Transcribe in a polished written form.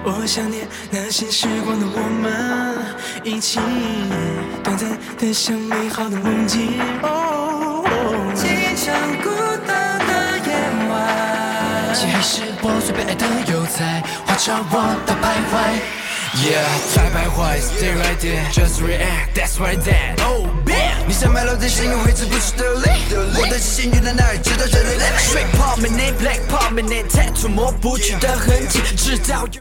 我想念那些时光的我们，一起短暂的像美好的梦境。几场孤单的夜晚，漆黑时我最被爱的邮差，画着我的徘徊。 Yeah， 在徘徊 ，Stay right there，Just react，That's right there。Oh bam， 你像麦乐的声音挥之不去的力，我的心远在哪儿？直到这里。Straight prominent，Black prominent，tattoo 抹不去的痕迹，直到有。